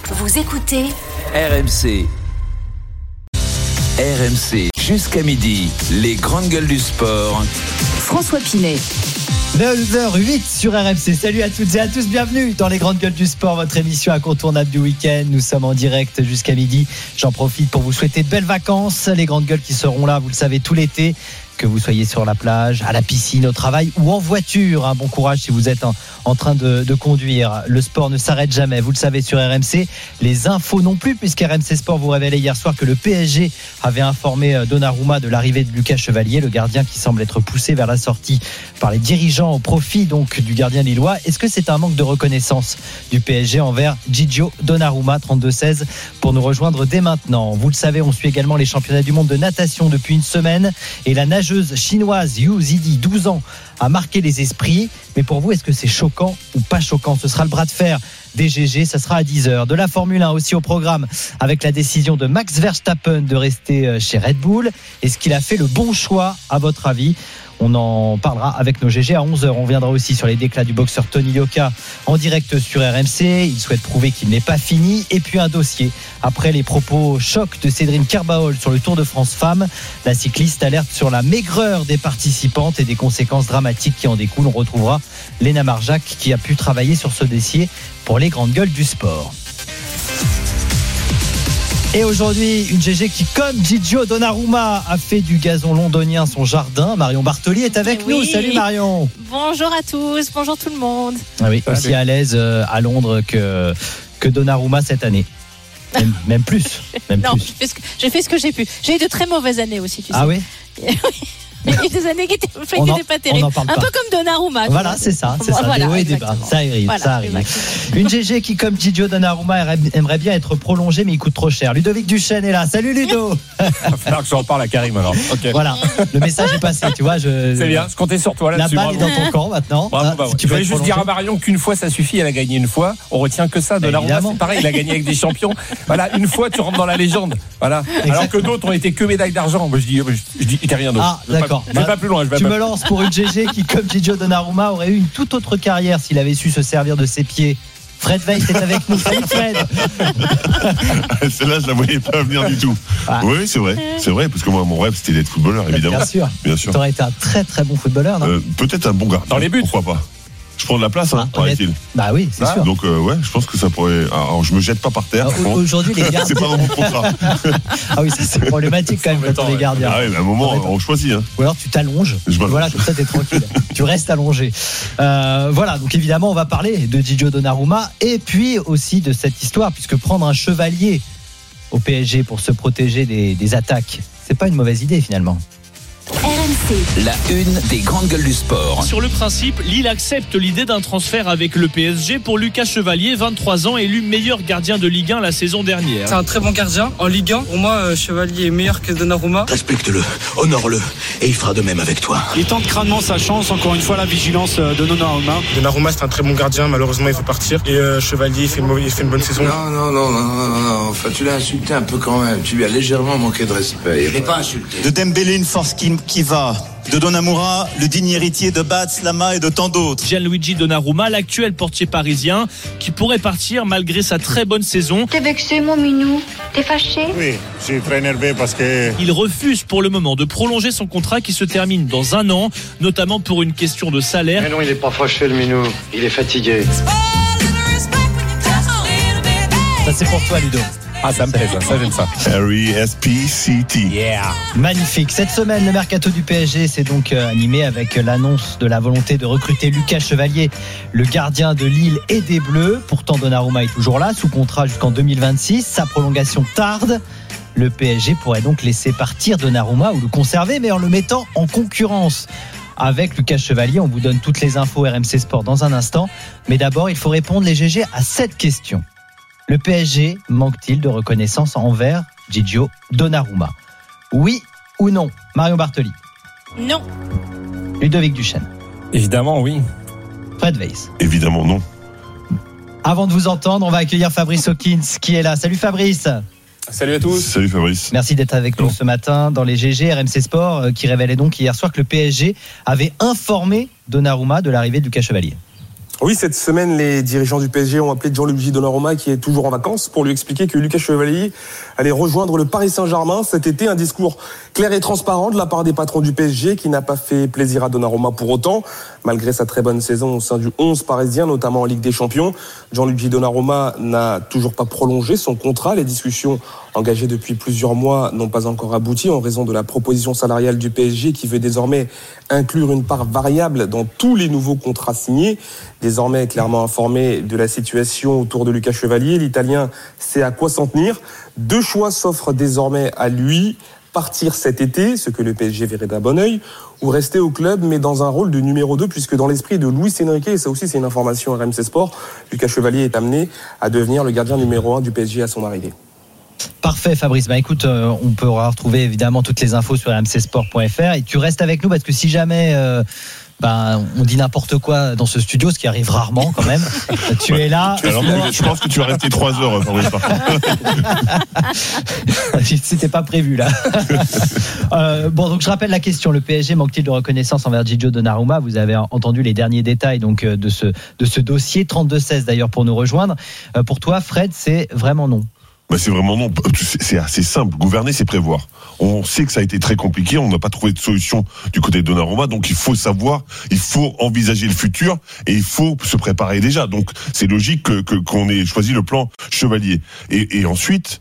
Vous écoutez RMC. RMC, jusqu'à midi, les grandes gueules du sport. François Pinet. 9h08 sur RMC. Salut à toutes et à tous, bienvenue dans les grandes gueules du sport, votre émission incontournable du week-end. Nous sommes en direct jusqu'à midi. J'en profite pour vous souhaiter de belles vacances. Les grandes gueules qui seront là, vous le savez, tout l'été. Que vous soyez sur la plage, à la piscine, au travail ou en voiture. Bon courage si vous êtes en train de conduire. Le sport ne s'arrête jamais, vous le savez, sur RMC. Les infos non plus, puisqu'RMC Sport vous révélait hier soir que le PSG avait informé Donnarumma de l'arrivée de Lucas Chevalier, le gardien qui semble être poussé vers la sortie par les dirigeants au profit donc du gardien lillois. Est-ce que c'est un manque de reconnaissance du PSG envers Gigio Donnarumma, 32-16, pour nous rejoindre dès maintenant? Vous le savez, on suit également les championnats du monde de natation depuis une semaine et la nageuse chinoise Yu Zidi, 12 ans, a marqué les esprits. Mais pour vous, est-ce que c'est choquant ou pas choquant? Ce sera le bras de fer des GG, ça sera à 10h. De la Formule 1 aussi au programme, avec la décision de Max Verstappen de rester chez Red Bull. Est-ce qu'il a fait le bon choix, à votre avis? On en parlera avec nos GG à 11h. On viendra aussi sur les déclats du boxeur Tony Yoka en direct sur RMC. Il souhaite prouver qu'il n'est pas fini. Et puis un dossier. Après les propos chocs de Cédrine Carbaol sur le Tour de France Femmes, la cycliste alerte sur la maigreur des participantes et des conséquences dramatiques qui en découlent. On retrouvera Léna Marjac qui a pu travailler sur ce dossier pour les grandes gueules du sport. Et aujourd'hui, une GG qui, comme Gigio Donnarumma, a fait du gazon londonien son jardin. Marion Bartoli est avec nous. Salut Marion. Bonjour à tous, bonjour tout le monde. Ah oui, aussi à l'aise à Londres que Donnarumma cette année. Même plus. Non, plus. J'ai fait ce que j'ai pu. J'ai eu de très mauvaises années aussi, tu sais. Ah oui. Il y a eu des années qui n'étaient pas terribles. Un peu comme Donnarumma. Voilà, c'est ça. Des hauts et des bas. Ça arrive, voilà, ça arrive. Une GG qui, comme Gigio Donnarumma, aimerait bien être prolongée, mais il coûte trop cher. Ludovic Duchesne est là. Salut Ludo. Il va falloir que je reparle à Karim alors. Okay. Voilà, le message est passé. Tu vois, c'est bien, je comptais sur toi là-dessus. La balle est dans ton camp maintenant. Bravo. Si je voulais juste dire à Marion qu'une fois ça suffit, elle a gagné une fois. On retient que ça. Donnarumma, c'est pareil, il a gagné avec des champions. Voilà, une fois tu rentres dans la légende. Voilà. Alors que d'autres ont été que médailles d'argent. Moi je dis, il n'y a rien d'autre. Ah, d'accord. Je vais pas plus loin. Tu me lances pour une GG qui, comme Gigio Donnarumma, aurait eu une toute autre carrière s'il avait su se servir de ses pieds. Fred Weiss est avec nous. Salut Fred. Celle-là, je la voyais pas venir du tout. Ah. Oui, c'est vrai, parce que moi, mon rêve, c'était d'être footballeur, évidemment. Bien sûr. Tu aurais été un très très bon footballeur, non? Peut-être un bon gars. Dans les buts. Pourquoi pas? Je prends de la place, paraît-il. Bah oui, c'est sûr. Donc je pense que ça pourrait. Alors je me jette pas par terre. Aujourd'hui, les gardiens. C'est pas dans mon contrat. Ah oui, ça c'est problématique quand même quand on est gardien. Ah oui, à un moment, on choisit. Ou alors tu t'allonges. Voilà, comme ça t'es tranquille. Tu restes allongé. Voilà, donc évidemment, on va parler de Gigio Donnarumma et puis aussi de cette histoire, puisque prendre un chevalier au PSG pour se protéger des attaques, c'est pas une mauvaise idée finalement. RMC. La une des grandes gueules du sport. Sur le principe, Lille accepte l'idée d'un transfert avec le PSG pour Lucas Chevalier, 23 ans, élu meilleur gardien de Ligue 1 la saison dernière. C'est un très bon gardien en Ligue 1. Pour moi, Chevalier est meilleur que Donnarumma. Respecte-le, honore-le, et il fera de même avec toi. Il tente crânement sa chance, encore une fois la vigilance de Donnarumma. Donnarumma c'est un très bon gardien, malheureusement il faut partir. Et Chevalier il fait une bonne saison. Non, enfin tu l'as insulté un peu quand même. Tu lui as légèrement manqué de respect. Il n'est pas insulté. De Dembélé, une force qui va. De Donnarumma, le digne héritier de Bats, Lama et de tant d'autres. Gianluigi Donnarumma, l'actuel portier parisien, qui pourrait partir malgré sa très bonne saison. T'es vexé, mon minou? T'es fâché? Oui, je suis très énervé parce que... Il refuse pour le moment de prolonger son contrat qui se termine dans un an, notamment pour une question de salaire. Mais non, il n'est pas fâché, le minou. Il est fatigué. Ça, c'est pour toi, Ludo. Ah, ça me plaît, ça j'aime ça. R-E-S-P-C-T. Yeah. Magnifique. Cette semaine, le mercato du PSG s'est donc animé avec l'annonce de la volonté de recruter Lucas Chevalier, le gardien de Lille et des Bleus. Pourtant, Donnarumma est toujours là, sous contrat jusqu'en 2026. Sa prolongation tarde. Le PSG pourrait donc laisser partir Donnarumma ou le conserver, mais en le mettant en concurrence avec Lucas Chevalier. On vous donne toutes les infos RMC Sport dans un instant. Mais d'abord, il faut répondre, les GG, à cette question. Le PSG manque-t-il de reconnaissance envers Gigio Donnarumma? Oui ou non? Marion Bartoli. Non. Ludovic Duchesne. Évidemment, oui. Fred Weiss. Évidemment, non. Avant de vous entendre, on va accueillir Fabrice Hawkins qui est là. Salut Fabrice. Salut à tous. Salut Fabrice. Merci d'être avec nous ce matin dans les GG. RMC Sport qui révélait donc hier soir que le PSG avait informé Donnarumma de l'arrivée de Lucas Chevalier. Oui, cette semaine, les dirigeants du PSG ont appelé Gianluigi Donnarumma, qui est toujours en vacances, pour lui expliquer que Lucas Chevalier allait rejoindre le Paris Saint-Germain cet été. Un discours clair et transparent de la part des patrons du PSG, qui n'a pas fait plaisir à Donnarumma pour autant. Malgré sa très bonne saison au sein du 11 parisien, notamment en Ligue des Champions, Gianluigi Donnarumma n'a toujours pas prolongé son contrat. Les discussions engagées depuis plusieurs mois n'ont pas encore abouti en raison de la proposition salariale du PSG, qui veut désormais inclure une part variable dans tous les nouveaux contrats signés. Désormais clairement informé de la situation autour de Lucas Chevalier, l'Italien sait à quoi s'en tenir. 2 choix s'offrent désormais à lui: partir cet été, ce que le PSG verrait d'un bon œil, ou rester au club, mais dans un rôle de numéro 2, puisque dans l'esprit de Luis Enrique, et ça aussi c'est une information RMC Sport, Lucas Chevalier est amené à devenir le gardien numéro 1 du PSG à son arrivée. Parfait Fabrice, écoute, on peut retrouver évidemment toutes les infos sur rmcsport.fr, et tu restes avec nous parce que si jamais on dit n'importe quoi dans ce studio, ce qui arrive rarement quand même, tu es là. Alors, je pense que tu vas rester 3 heures, Fabrice. C'était pas prévu là. Donc je rappelle la question: le PSG manque-t-il de reconnaissance envers Gigio Donnarumma? Vous avez entendu les derniers détails donc de ce dossier. 32-16 d'ailleurs pour nous rejoindre. Pour toi, Fred, c'est vraiment non? C'est vraiment non. C'est assez simple. Gouverner, c'est prévoir. On sait que ça a été très compliqué. On n'a pas trouvé de solution du côté de Donnarumma. Donc, il faut savoir, il faut envisager le futur et il faut se préparer déjà. Donc, c'est logique qu'on ait choisi le plan Chevalier. Et ensuite,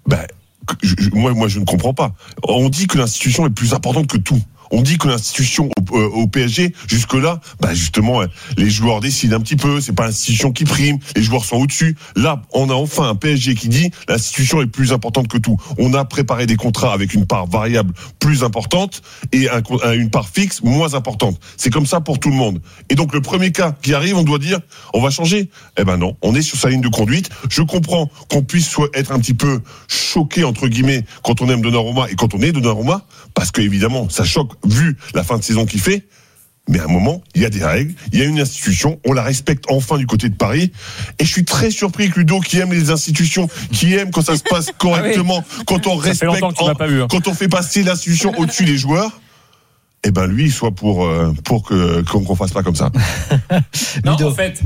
moi, je ne comprends pas. On dit que l'institution est plus importante que tout. On dit que l'institution au PSG, jusque-là, justement, les joueurs décident un petit peu, c'est pas l'institution qui prime, les joueurs sont au-dessus. Là, on a enfin un PSG qui dit l'institution est plus importante que tout. On a préparé des contrats avec une part variable plus importante et une part fixe moins importante. C'est comme ça pour tout le monde. Et donc, le premier cas qui arrive, on doit dire, on va changer. Non, on est sur sa ligne de conduite. Je comprends qu'on puisse être un petit peu choqué, entre guillemets, quand on aime Donnarumma et quand on est Donnarumma, parce que évidemment, ça choque vu la fin de saison qu'il fait. Mais à un moment, il y a des règles, il y a une institution, on la respecte enfin du côté de Paris. Et je suis très surpris que Ludo, qui aime les institutions, qui aime quand ça se passe correctement, quand on respecte, quand on fait passer l'institution au-dessus des joueurs, lui, il soit pour qu'on fasse pas comme ça. Non, en fait,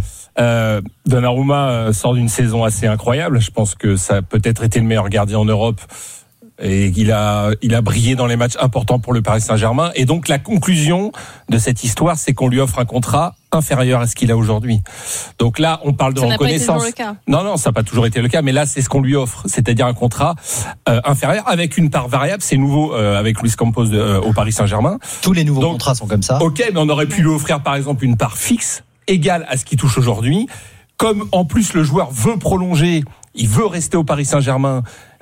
Donnarumma sort d'une saison assez incroyable. Je pense que ça a peut-être été le meilleur gardien en Europe. Et il a brillé dans les matchs importants pour le Paris Saint-Germain. Et donc, la conclusion de cette histoire, c'est qu'on lui offre un contrat inférieur à ce qu'il a aujourd'hui. Donc là, on parle de reconnaissance. Ça n'a pas été toujours le cas. Non, ça n'a pas toujours été le cas, mais là, c'est ce qu'on lui offre. C'est-à-dire un contrat inférieur avec une part variable. C'est nouveau avec Luis Campos au Paris Saint-Germain. Tous les nouveaux contrats sont comme ça. Ok, mais on aurait pu lui offrir, par exemple, une part fixe égale à ce qu'il touche aujourd'hui. Comme, en plus, le joueur veut prolonger, il veut rester au Paris Saint-Germain,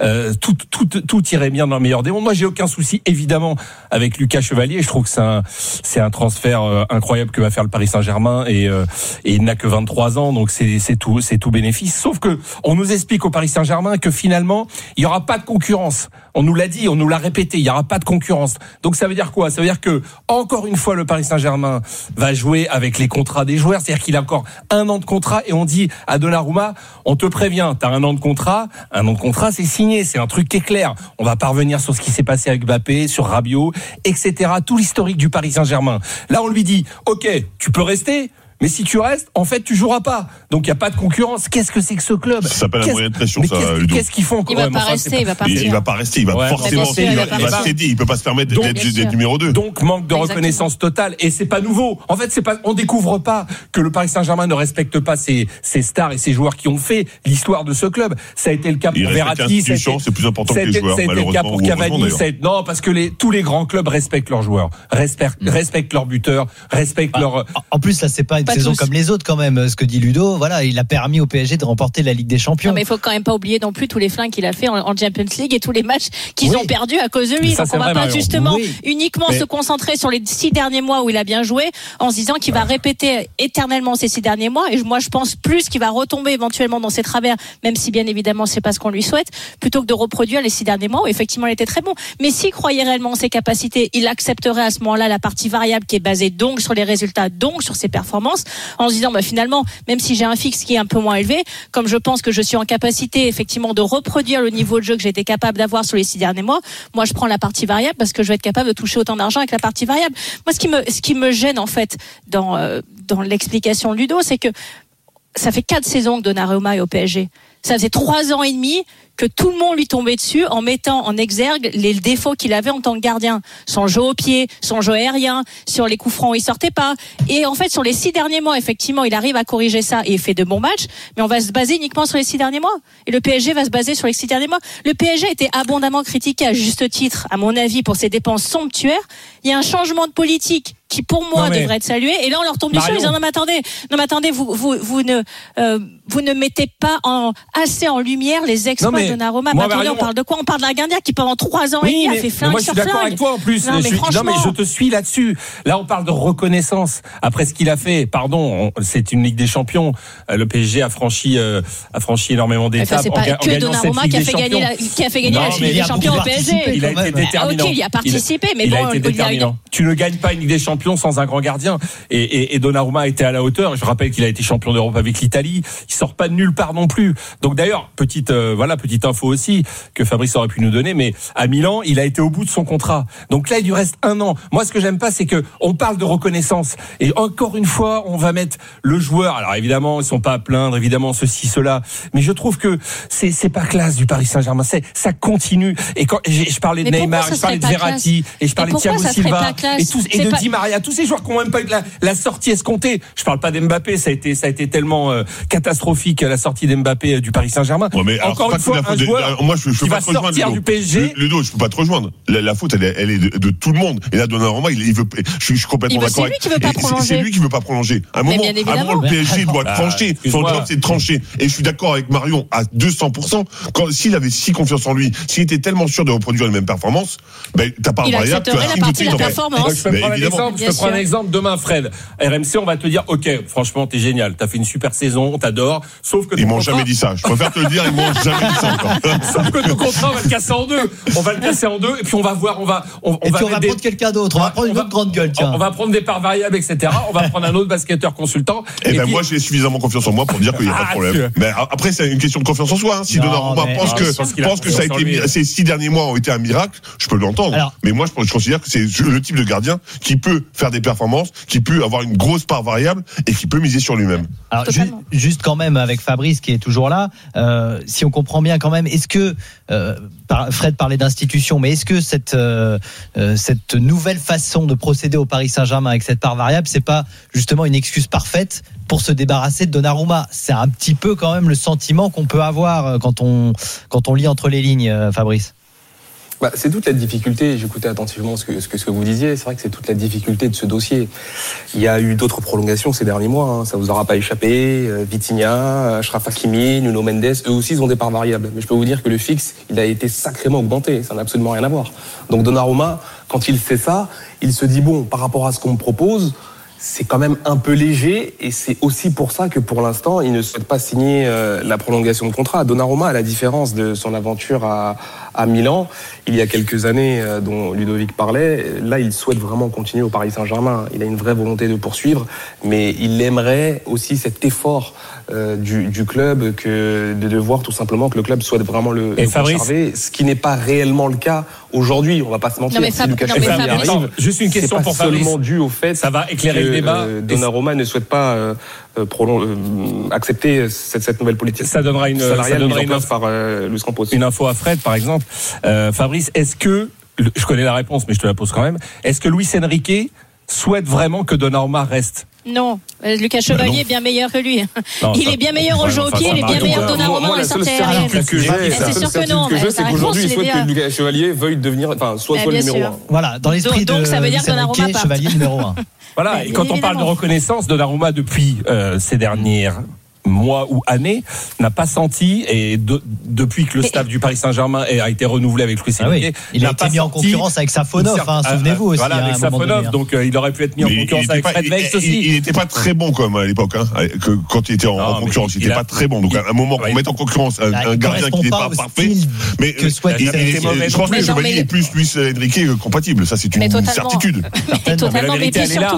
tout irait bien dans le meilleur des mondes. Moi, j'ai aucun souci, évidemment, avec Lucas Chevalier. Je trouve que c'est un transfert incroyable que va faire le Paris Saint-Germain et il n'a que 23 ans, donc c'est tout bénéfice. Sauf que on nous explique au Paris Saint-Germain que finalement, il y aura pas de concurrence. On nous l'a dit, on nous l'a répété, il y aura pas de concurrence. Donc ça veut dire quoi? Ça veut dire que encore une fois, le Paris Saint-Germain va jouer avec les contrats des joueurs, c'est-à-dire qu'il a encore 1 an de contrat et on dit à Donnarumma, on te prévient, t'as 1 an de contrat, c'est signé. C'est un truc qui est clair. On va pas revenir sur ce qui s'est passé avec Mbappé, sur Rabiot, etc. Tout l'historique du Paris Saint-Germain. Là, on lui dit, ok, tu peux rester, mais si tu restes, en fait, tu joueras pas. Donc, il n'y a pas de concurrence. Qu'est-ce que c'est que ce club? Ça s'appelle un moyen de pression, ça, Ludo. Qu'est-ce qu'ils font? Il va pas rester, il va partir. Il va pas rester, il va forcément céder. Il peut pas se permettre d'être numéro 2. Donc, manque de reconnaissance totale. Et c'est pas nouveau. En fait, on découvre pas que le Paris Saint-Germain ne respecte pas ses stars et ses joueurs qui ont fait l'histoire de ce club. Ça a été le cas pour Verratti. C'est plus important que les joueurs, malheureusement. Ça a été le cas pour Cavani. Non, parce que tous les grands clubs respectent leurs joueurs, respectent leurs buteurs, respectent leurs. En plus, là, c'est pas une saison comme les autres. Quand même, ce que dit Ludo, voilà, il a permis au PSG de remporter la Ligue des Champions. Non, mais il faut quand même pas oublier non plus tous les flingues qu'il a fait en Champions League et tous les matchs qu'ils ont perdus à cause de lui. Donc on va pas justement uniquement se concentrer sur les 6 derniers mois où il a bien joué en se disant qu'il va répéter éternellement ces 6 derniers mois. Et moi, je pense plus qu'il va retomber éventuellement dans ses travers, même si bien évidemment c'est pas ce qu'on lui souhaite, plutôt que de reproduire les 6 derniers mois où effectivement il était très bon. Mais s'il croyait réellement en ses capacités, il accepterait à ce moment-là la partie variable qui est basée donc sur les résultats, donc sur ses performances, en se disant finalement, même si j'ai un fixe qui est un peu moins élevé, comme je pense que je suis en capacité effectivement de reproduire le niveau de jeu que j'ai été capable d'avoir sur les 6 derniers mois, moi je prends la partie variable parce que je vais être capable de toucher autant d'argent avec la partie variable. Moi ce qui me gêne en fait dans dans l'explication de Ludo, c'est que ça fait 4 saisons que Donnarumma est au PSG. Ça faisait 3 ans et demi que tout le monde lui tombait dessus en mettant en exergue les défauts qu'il avait en tant que gardien. Son jeu au pied, son jeu aérien, sur les coups francs où il sortait pas. Et en fait, sur les 6 derniers mois, effectivement, il arrive à corriger ça et il fait de bons matchs. Mais on va se baser uniquement sur les 6 derniers mois. Et le PSG va se baser sur les 6 derniers mois. Le PSG a été abondamment critiqué à juste titre, à mon avis, pour ses dépenses somptuaires. Il y a un changement de politique qui pour moi devrait être salué, et là on leur tombe dessus, ils disent non mais attendez, vous ne mettez pas assez en lumière les exploits de Donnarumma. On parle de quoi? On parle d'un gardien qui pendant 3 ans et demi a fait flingue sur flingue. Moi je suis d'accord avec toi en plus. Non mais je te suis là-dessus. Là on parle de reconnaissance après ce qu'il a fait. Pardon, c'est une Ligue des Champions. Le PSG a franchi énormément d'étapes. C'est pas que Donnarumma qui a fait gagner la Ligue des Champions au PSG. Il a été déterminant. Ok, il a participé, mais bon, il a été déterminant. Tu ne gagnes pas une Ligue des Champions sans un grand gardien, et Donnarumma a été à la hauteur. Je rappelle qu'il a été champion d'Europe avec l'Italie. Il sort pas de nulle part non plus. Donc d'ailleurs, petite info aussi que Fabrice aurait pu nous donner, mais à Milan, il a été au bout de son contrat. Donc là, il lui reste 1 an. Moi, ce que j'aime pas, c'est que on parle de reconnaissance, et encore une fois, on va mettre le joueur. Alors évidemment, ils sont pas à plaindre, évidemment ceci, cela, mais je trouve que c'est pas classe du Paris Saint-Germain. Ça continue. Et quand je parlais de Neymar, je parlais de Verratti, et je parlais de Thiago Silva, et de Di Maria, tous ces joueurs qui n'ont même pas eu la sortie escomptée. Je parle pas d'Mbappé, ça a été tellement catastrophique la sortie d'Mbappé du Paris Saint-Germain. Ouais, encore une fois, un joueur qui va sortir du PSG. Ludo, je peux pas te rejoindre. La faute, elle est de tout le monde. Et là, Donnarumma, il veut. Je suis complètement d'accord. C'est lui qui veut pas prolonger. C'est lui qui veut pas prolonger. À un moment, le PSG doit trancher. Son job, c'est de trancher. Et je suis d'accord avec Marion à 200%. S'il avait si confiance en lui, s'il était tellement sûr de reproduire les mêmes performances, t'as pas il accepterait la partie de la performance. Je te prends un exemple. Demain, Fred, RMC, on va te dire, ok, franchement, t'es génial, t'as fait une super saison, on t'adore, sauf que ils m'ont jamais dit ça. Je préfère te le dire, ils m'ont jamais dit ça encore. Sauf que ton contrat, on va le casser en deux. On va le casser en deux, et puis on va voir, on va prendre quelqu'un d'autre. On va prendre une autre grande gueule, tiens. On va prendre des parts variables, etc. On va prendre un autre basketteur consultant. Et puis, moi, j'ai suffisamment confiance en moi pour dire qu'il n'y a pas de problème. Mais après, c'est une question de confiance en soi. Si Donnarumma pense que ça a été, ces 6 derniers mois ont été un miracle, je peux l'entendre. Mais moi, je considère que c'est le type de gardien qui peut faire des performances, qui peut avoir une grosse part variable et qui peut miser sur lui-même. Alors juste quand même avec Fabrice qui est toujours là, si on comprend bien quand même, est-ce que Fred parlait d'institution, mais est-ce que cette nouvelle façon de procéder au Paris Saint-Germain avec cette part variable, c'est pas justement une excuse parfaite pour se débarrasser de Donnarumma? C'est un petit peu quand même le sentiment qu'on peut avoir quand on lit entre les lignes, Fabrice. C'est toute la difficulté, j'écoutais attentivement ce que vous disiez, c'est vrai que c'est toute la difficulté de ce dossier. Il y a eu d'autres prolongations ces derniers mois, ça vous aura pas échappé, Vitinha, Achraf Hakimi, Nuno Mendes, eux aussi ils ont des parts variables. Mais je peux vous dire que le fixe, il a été sacrément augmenté, ça n'a absolument rien à voir. Donc Donnarumma, quand il fait ça, il se dit bon, par rapport à ce qu'on me propose, c'est quand même un peu léger, et c'est aussi pour ça que pour l'instant il ne souhaite pas signer la prolongation de contrat. Donnarumma, à la différence de son aventure à Milan il y a quelques années dont Ludovic parlait, là il souhaite vraiment continuer au Paris Saint-Germain. Il a une vraie volonté de poursuivre, mais il aimerait aussi cet effort du club que de voir tout simplement que le club souhaite vraiment le conserver, ce qui n'est pas réellement le cas aujourd'hui. On va pas se mentir. Si Lucas Chevalier arrive, juste une question pour Fabrice. C'est pas seulement dû au fait ça va éclairer le débat. Donnarumma ne souhaite pas accepter cette nouvelle politique. Ça donnera une info par Luis Campos. Une info à Fred, par exemple. Fabrice, est-ce que, je connais la réponse, mais je te la pose quand même, est-ce que Luis Enrique souhaite vraiment que Donnarumma reste? Non, Lucas Chevalier est bien meilleur que lui. Il est bien meilleur au jeu au pied, il est bien meilleur que Donnarumma en sortie aérienne. C'est sûr que non. C'est qu'aujourd'hui, il souhaite que Lucas Chevalier veuille devenir, soit le numéro 1. Voilà, dans l'esprit de donc ça veut dire que Donnarumma part. Chevalier numéro 1. Voilà, et quand on parle de reconnaissance, Donnarumma depuis ces dernières mois ou années n'a pas senti, et depuis que le staff du Paris Saint-Germain a été renouvelé avec Luis Enrique, il a été mis en concurrence avec Safonov, souvenez-vous aussi. Voilà, avec Safonov, donc il aurait pu être mis en concurrence avec Fred Weiss aussi. Il n'était pas très bon quand même à l'époque, quand il était en concurrence, il n'était pas très bon. Donc à un moment, qu'on mette en concurrence un gardien qui n'est pas parfait, mais je pense que Chevalier est plus Luis Enrique compatible. Ça, c'est une certitude. Totalement, mais puis surtout.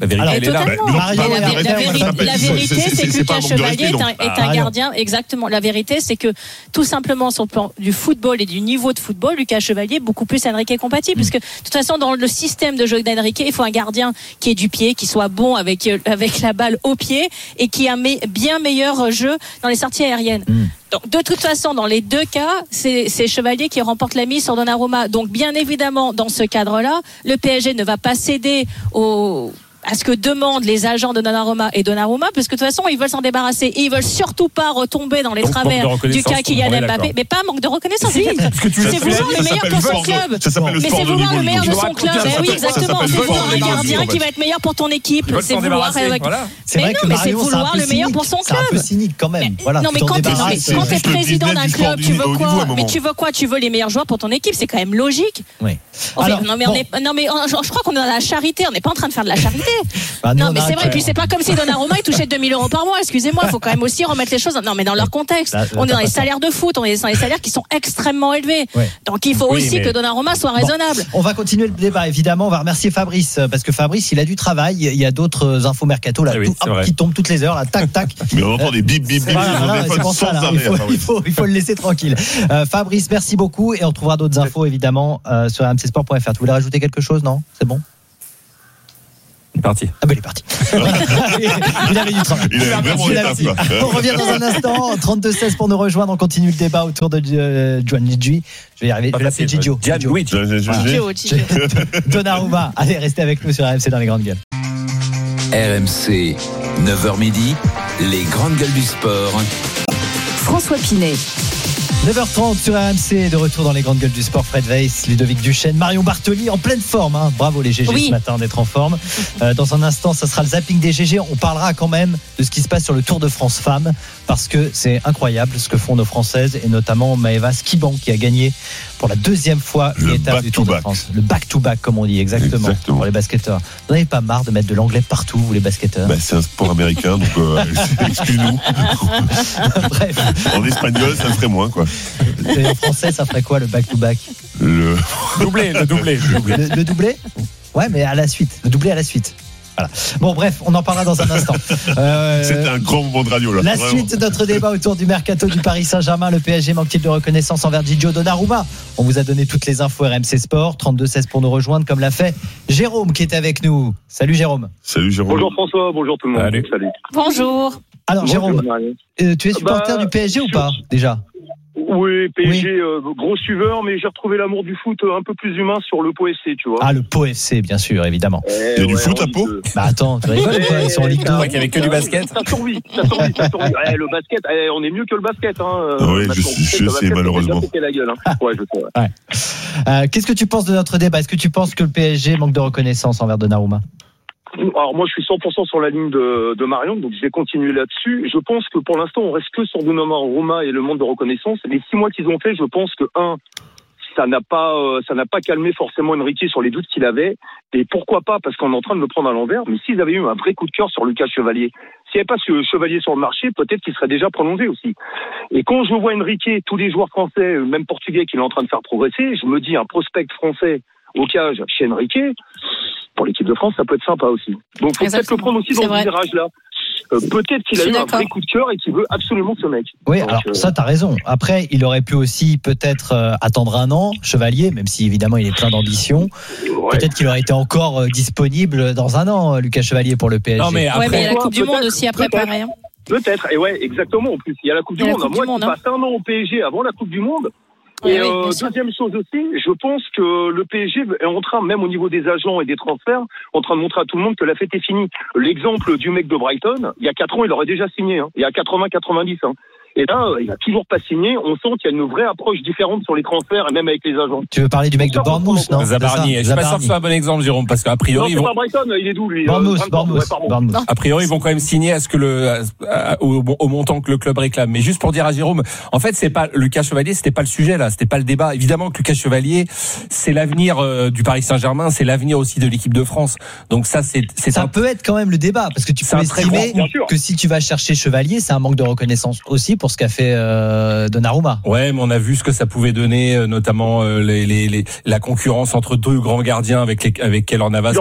La vérité, elle est là. La vérité, c'est que Lucas Chevalier est un gardien. Exactement. La vérité, c'est que tout simplement sur le plan du football et du niveau de football, Lucas Chevalier est beaucoup plus Enrique compatible. Parce que de toute façon, dans le système de jeu d'Enrique, il faut un gardien qui ait du pied, qui soit bon avec la balle au pied et qui a bien meilleur jeu dans les sorties aériennes. Donc, de toute façon, dans les deux cas, c'est Chevalier qui remporte la mise sur Donnarumma. Donc, bien évidemment, dans ce cadre-là, le PSG ne va pas céder à ce que demandent les agents de Donnarumma, parce que de toute façon ils veulent s'en débarrasser et ils veulent surtout pas retomber dans les travers du cas Kylian Mbappé, mais pas manque de reconnaissance. C'est vouloir le meilleur pour son club. Mais c'est vouloir le meilleur de son club. Oui, exactement. C'est vouloir un gardien qui va être meilleur pour ton équipe. C'est vouloir. Mais c'est vouloir le meilleur pour son club. C'est un peu cynique quand même. Non, mais quand t'es président d'un club, tu veux quoi? Mais tu veux quoi? Tu veux les meilleurs joueurs pour ton équipe. C'est quand même logique. Non, mais je crois qu'on est dans la charité. On n'est pas en train de faire de la charité. Non, mais c'est vrai. Et puis c'est pas comme si Donnarumma il touchait 2 000 € par mois. Excusez-moi, il faut quand même aussi remettre les choses. Non, mais dans leur contexte. On est dans les salaires de foot. On est dans les salaires qui sont extrêmement élevés. Donc il faut aussi que Donnarumma soit raisonnable. On va continuer le débat. Évidemment, on va remercier Fabrice parce que Fabrice, il a du travail. Il y a d'autres infos mercato là qui tombent toutes les heures. Là, tac, tac. Mais on entend des bip, bip, bip. Il faut le laisser tranquille. Fabrice, merci beaucoup et on trouvera d'autres infos évidemment sur rmcsport.fr. Tu voulais rajouter quelque chose? Non, c'est bon. Il est parti. Ah ben il est parti. Il avait du travail. On revient dans un instant. 32-16 pour nous rejoindre. On continue le débat autour de Gianluigi. Je vais y arriver. Je vais l'appeler Gigio. Donnarumma. Allez, restez avec nous sur RMC dans les grandes gueules. RMC, 9h midi, les grandes gueules du sport. François Pinet. 9h30 sur RMC, de retour dans les grandes gueules du sport. Fred Weiss, Ludovic Duchesne, Marion Bartoli en pleine forme. Bravo les GG ce matin d'être en forme. Dans un instant, ça sera le zapping des GG. On parlera quand même de ce qui se passe sur le Tour de France Femmes parce que c'est incroyable ce que font nos Françaises et notamment Maëva Skiban qui a gagné pour la deuxième fois l'étape du Tour de France. Le back-to-back comme on dit, exactement. Pour les basketteurs. Vous n'avez pas marre de mettre de l'anglais partout, vous les basketteurs? C'est un sport américain, donc excuse-nous. Bref. En espagnol, ça ferait moins, quoi. Et en français, ça ferait quoi le back-to-back? Le doublé. Le doublé? Ouais, mais à la suite. Le doublé à la suite. Voilà. Bon, bref, on en parlera dans un instant. C'était un grand moment de radio, là. La suite de notre débat autour du mercato du Paris Saint-Germain. Le PSG manque-t-il de reconnaissance envers Gigio Donnarumma? On vous a donné toutes les infos RMC Sport. 32-16 pour nous rejoindre, comme l'a fait Jérôme qui est avec nous. Salut Jérôme. Bonjour François, bonjour tout le monde. Salut. Bonjour. Alors Jérôme, tu es supporter du PSG ou pas déjà? Oui, PSG, gros suiveur, mais j'ai retrouvé l'amour du foot un peu plus humain sur le Pau FC, tu vois. Ah, le Pau FC, bien sûr, évidemment. Il y a du foot à Pau? Bah attends, tu rigoles ou quoi? Ils sont en Ligue 2. Qu'il n'y avait que du basket. Ça survit. Le basket, on est mieux que le basket. Oui, je sais, malheureusement. Ouais, je sais. Ouais. Qu'est-ce que tu penses de notre débat? Est-ce que tu penses que le PSG manque de reconnaissance envers Donnarumma? Alors moi je suis 100% sur la ligne de Marion, donc je vais continuer là-dessus. Je pense que pour l'instant on reste que sur Donnarumma et le manque de reconnaissance. Les 6 mois qu'ils ont fait, je pense que ça n'a pas calmé forcément Enrique sur les doutes qu'il avait. Et pourquoi pas, parce qu'on est en train de le prendre à l'envers. Mais s'ils avaient eu un vrai coup de cœur sur Lucas Chevalier, s'il n'y avait pas ce Chevalier sur le marché, peut-être qu'il serait déjà prolongé aussi. Et quand je vois Enrique, tous les joueurs français, même portugais qu'il est en train de faire progresser, je me dis un prospect français au cage chez Enrique, pour l'équipe de France, ça peut être sympa aussi. Donc, il faut peut-être le prendre aussi dans ce virage-là. Peut-être qu'il a eu un vrai coup de cœur et qu'il veut absolument ce mec. Oui, donc, alors ça, t'as raison. Après, il aurait pu aussi peut-être attendre un an, Chevalier, même si évidemment il est plein d'ambition. Ouais. Peut-être qu'il aurait été encore disponible dans un an, Lucas Chevalier, pour le PSG. Non, mais après, mais il y a la Coupe du Monde aussi après, pareil. Peut-être, et ouais, exactement. En plus, il y a la Coupe du Monde. Moi, il passe un an au PSG avant la Coupe du Monde. Et deuxième chose aussi, je pense que le PSG est en train, même au niveau des agents et des transferts, en train de montrer à tout le monde que la fête est finie. L'exemple du mec de Brighton, il y a 4 ans, il aurait déjà signé. Il y a 80-90. Et là, il n'a toujours pas signé. On sent qu'il y a une vraie approche différente sur les transferts et même avec les agents. Tu veux parler du mec de Bournemouth, non? Zabarni. Je suis pas sûr que ce soit un bon exemple, Jérôme, parce qu'a priori. Non, c'est pas Brighton, il est d'où, lui? Bournemouth. A priori, ils vont quand même signer à ce que au montant que le club réclame. Mais juste pour dire à Jérôme, en fait, c'est pas Lucas Chevalier, c'était pas le sujet, là. C'était pas le débat. Évidemment que Lucas Chevalier, c'est l'avenir du Paris Saint-Germain, c'est l'avenir aussi de l'équipe de France. Donc ça peut être quand même le débat, parce que tu peux estimer que si tu vas chercher Chevalier, c'est un manque de reconnaissance aussi pour ce qu'a fait Donnarumma. Ouais, mais on a vu ce que ça pouvait donner, notamment la concurrence entre deux grands gardiens avec Keylor Navas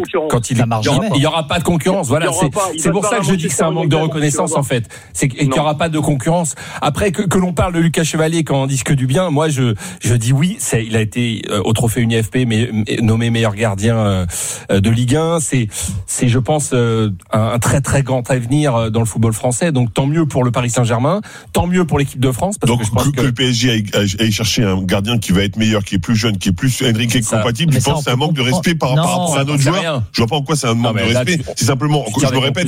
il y aura pas de concurrence. Voilà, c'est pour ça que je dis que c'est un manque de reconnaissance en fait. C'est qu'il y aura pas de concurrence. Après que l'on parle de Lucas Chevalier quand on dit que du bien, moi je dis oui, il a été au trophée UNIFP mais nommé meilleur gardien de Ligue 1, c'est je pense un très très grand avenir dans le football français. Donc tant mieux pour le Paris Saint-Germain, tant mieux pour l'équipe de France parce que je pense que le PSG aille chercher un gardien qui va être meilleur, qui est plus jeune, qui est plus Enrique compatible, je pense que c'est un manque de respect par rapport à notre joueur. Je vois pas en quoi c'est un manque de respect. C'est simplement, je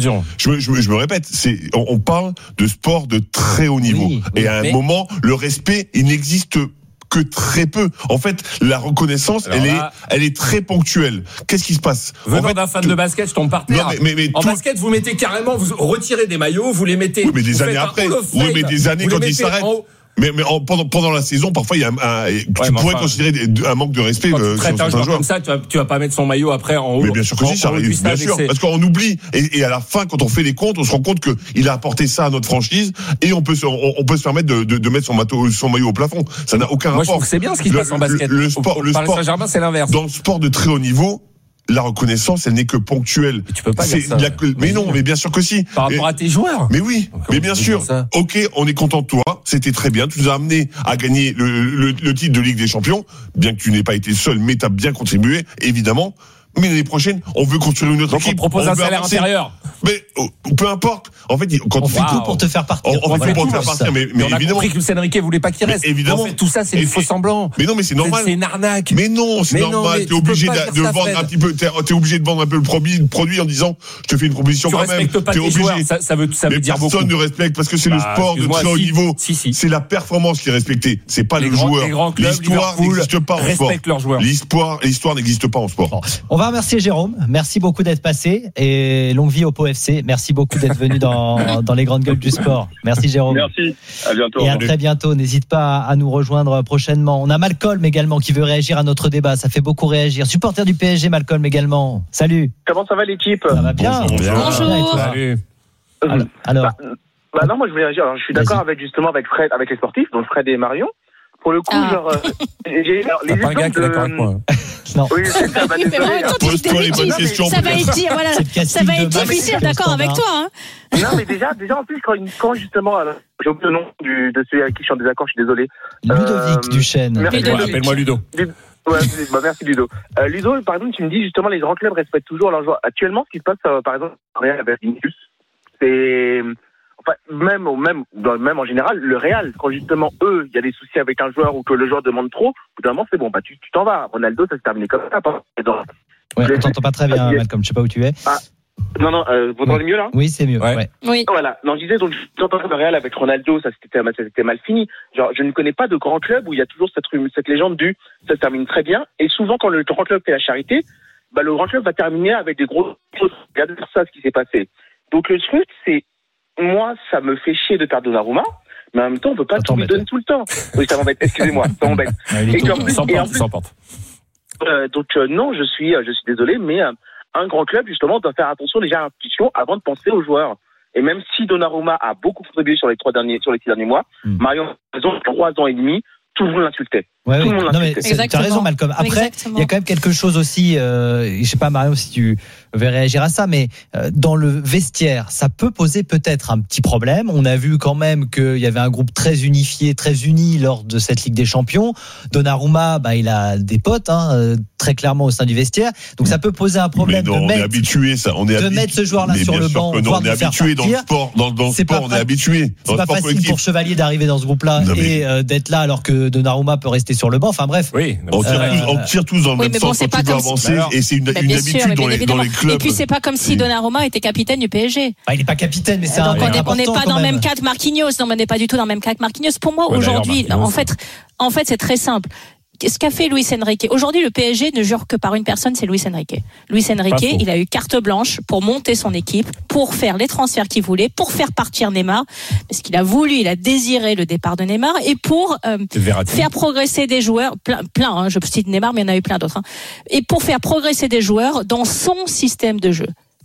me répète, on parle de sport de très haut niveau. Et à un moment, le respect, il n'existe que très peu. En fait, la reconnaissance, elle est très ponctuelle. Qu'est-ce qui se passe? Venant d'un fan de basket, je tombe par terre. En basket, vous mettez carrément, vous retirez des maillots, vous les mettez. Oui, mais des années après. Oui, mais des années quand ils s'arrêtent. Mais pendant la saison, parfois, il y a tu pourrais considérer un manque de respect. Quand tu traites un joueur comme ça, tu vas pas mettre son maillot après en haut. Mais bien sûr que si, ça arrive, bien sûr. Parce qu'on oublie. Et à la fin, quand on fait les comptes, on se rend compte qu'il a apporté ça à notre franchise et on peut se permettre de mettre son maillot au plafond. Ça n'a aucun rapport. Moi, je trouve que c'est bien ce qui se passe en basket. Le sport, Saint-Germain, c'est l'inverse. Dans le sport de très haut niveau, la reconnaissance, elle n'est que ponctuelle. Tu peux pas dire ça. Mais non, mais bien sûr que si. Par rapport à tes joueurs. Mais oui, mais bien sûr. Ok, on est content de toi. C'était très bien. Tu nous as amené à gagner le titre de Ligue des Champions. Bien que tu n'aies pas été seul, mais tu as bien contribué, évidemment. Mais l'année prochaine, on veut construire une autre équipe. On propose un salaire inférieur. Mais peu importe. En fait, quand on fait tout pour te faire partir. On fait tout pour te faire partir. Mais on a compris que Luis Enrique voulait pas qu'il reste. Évidemment. En fait, tout ça, c'est du faux semblant. Mais non, mais c'est normal. C'est une arnaque. Mais non, c'est normal. T'es obligé de vendre un petit peu. T'es obligé de vendre un peu le produit en disant, je te fais une proposition quand même. Tu respectes pas tes joueurs. Ça veut dire beaucoup. Personne ne respecte parce que c'est le sport de très haut niveau. C'est la performance qui est respectée. C'est pas le joueur. L'histoire n'existe pas en sport. Respecte leurs joueurs. L'histoire n'existe pas en sport. On va remercier Jérôme. Merci beaucoup d'être passé et longue vie au Pau FC. Merci beaucoup d'être venu dans les grandes gueules du sport. Merci Jérôme. Merci. À bientôt. Et à très bientôt. N'hésite pas à nous rejoindre prochainement. On a Malcolm également qui veut réagir à notre débat. Ça fait beaucoup réagir. Supporter du PSG, Malcolm également. Salut. Comment ça va l'équipe? Ça va bien. Bonjour. Salut. Alors. Non, moi je voulais réagir. Alors, je suis d'accord avec Fred, avec les sportifs, donc Fred et Marion. Pour le coup, les pas un gars qui est d'accord avec moi. Non. Oui, c'est ça. Pose-toi les bonnes questions. Ça va être difficile, d'accord avec toi. Hein. Non, mais déjà, en plus, quand justement, j'ai oublié le nom de celui avec qui je suis en désaccord, je suis désolé. Ludovic Duchesne. Appelle-moi Ludo. Ouais, merci Ludo. Ludo, par exemple, tu me dis justement, les grands clubs respectent toujours leurs joueurs. Actuellement, ce qui se passe, par exemple, avec Vinicius, c'est... Même en général, le Real, quand justement il y a des soucis avec un joueur ou que le joueur demande trop, évidemment c'est bon, tu t'en vas. Ronaldo, ça s'est terminé comme ça. Ouais, on t'entend pas très bien, Malcolm, je sais pas où tu es. Non, vous entendez mieux là? Oui, c'est mieux. Ouais. Oui. Voilà. Non, je disais, donc, j'entends le Real avec Ronaldo, ça c'était mal fini. Genre, je ne connais pas de grand club où il y a toujours cette légende ça se termine très bien. Et souvent, quand le grand club fait la charité, le grand club va terminer avec des gros. Regardez ça, ce qui s'est passé. Donc, le truc, c'est, moi, ça me fait chier de perdre Donnarumma, mais en même temps, on ne peut pas tout lui donner tout le temps. Oui, ça m'embête, excusez-moi, ça m'embête. Non, je suis désolé, mais un grand club, justement, doit faire attention déjà à l'institution avant de penser aux joueurs. Et même si Donnarumma a beaucoup contribué sur les 6 derniers mois, Marion a raison, 3 ans et demi, tout le monde l'insultait. Ouais, oui. Non, mais tu as raison, Malcolm. Après, il y a quand même quelque chose aussi, je sais pas, Marion, si tu veux réagir à ça, mais dans le vestiaire, ça peut poser peut-être un petit problème. On a vu quand même qu'il y avait un groupe très unifié, très uni lors de cette Ligue des Champions. Donnarumma, il a des potes, très clairement au sein du vestiaire. Donc ça peut poser un problème on est habitué, ça. Mettre ce joueur-là sur le banc, voire de faire partir. Dans le sport, on est habitué. C'est pas facile pour Chevalier d'arriver dans ce groupe-là et d'être là alors que Donnarumma peut rester sur le banc. Enfin bref. Oui. On tire tous dans le même sens quand tu veux avancer et c'est une habitude dans les clubs. Et puis c'est pas comme si Donnarumma était capitaine du PSG. Il n'est pas capitaine, mais c'est donc on n'est pas dans le même cas que Marquinhos. Non, on n'est pas du tout dans le même cas que Marquinhos. Pour moi, aujourd'hui, en fait, c'est très simple. Ce qu'a fait Luis Enrique. Aujourd'hui, le PSG ne jure que par une personne, c'est Luis Enrique. Luis Enrique, il a eu carte blanche pour monter son équipe, pour faire les transferts qu'il voulait, pour faire partir Neymar, parce qu'il a voulu, il a désiré le départ de Neymar, et pour faire progresser des joueurs, plein, je cite Neymar, mais il y en a eu plein d'autres, et pour faire progresser des joueurs dans son système de jeu.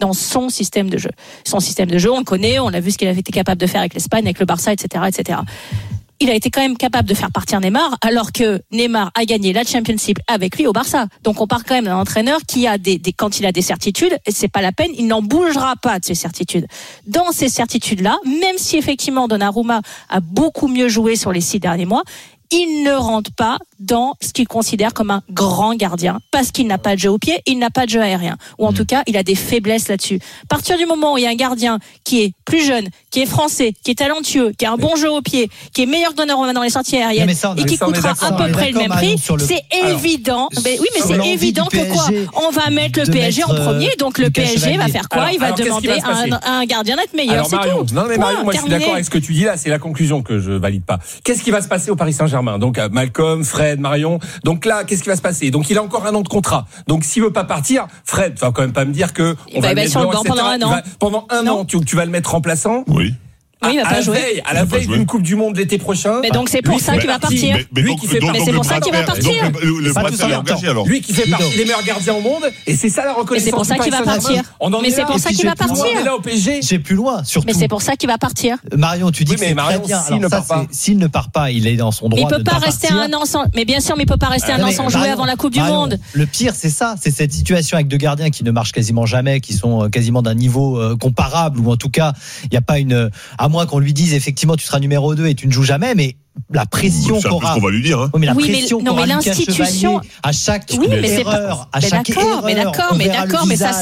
dans son système de jeu. Son système de jeu, on le connaît, on a vu ce qu'il avait été capable de faire avec l'Espagne, avec le Barça, etc., etc. Il a été quand même capable de faire partir Neymar, alors que Neymar a gagné la Championship avec lui au Barça. Donc on part quand même d'un entraîneur qui a quand il a des certitudes, et c'est pas la peine, il n'en bougera pas de ces certitudes. Dans ces certitudes-là, même si effectivement Donnarumma a beaucoup mieux joué sur les 6 derniers mois, il ne rentre pas dans ce qu'il considère comme un grand gardien, parce qu'il n'a pas de jeu au pied, il n'a pas de jeu aérien, ou en tout cas il a des faiblesses là-dessus. À partir du moment où il y a un gardien qui est plus jeune, qui est français, qui est talentueux, qui a un bon jeu au pied, qui est meilleur que Donnarumma dans les sorties aériennes, et qui coûtera à peu près le même prix, c'est évident. Mais oui, mais c'est évident que quoi, on va mettre le PSG en premier, donc le PSG va faire quoi? Il va demander à un gardien d'être meilleur, c'est tout. Non mais Marion, moi je suis d'accord avec ce que tu dis là, c'est la conclusion que je valide pas. Qu'est-ce qui va se passer au Paris Saint-Germain? Donc Malcolm, Fred, Marion. Donc là, qu'est-ce qui va se passer? Donc il a encore un an de contrat. Donc s'il veut pas partir, Fred, tu vas quand même pas me dire que on va le mettre dehors, pendant un an. Pendant un an, tu vas le mettre remplaçant? Oui. Oui, il va pas jouer. À la veille d'une Coupe du Monde l'été prochain. Mais donc c'est pour ça qu'il va partir. Mais c'est pour ça qu'il va partir. Le Brésil est engagé alors. Lui qui fait partie des meilleurs gardiens au monde, et c'est ça la reconnaissance. Mais c'est pour ça qu'il va partir. Mais c'est pour ça qu'il va partir. On est là au PSG. J'ai plus loin, surtout. Mais c'est pour ça qu'il va partir. Marion, tu dis que c'est très bien. S'il ne part pas, il est dans son droit. Il peut pas rester un an sans. Mais bien sûr, mais il peut pas rester un an sans jouer avant la Coupe du Monde. Le pire, c'est ça, c'est cette situation avec deux gardiens qui ne marchent quasiment jamais, qui sont quasiment d'un niveau comparable, ou en tout cas, il n'y a pas à moins qu'on lui dise effectivement tu seras numéro 2 et tu ne joues jamais, mais la pression c'est un peu ce qu'on va lui dire. Hein. Oui, mais la pression qu'aura l'institution à chaque erreur, à chaque erreur, mais ça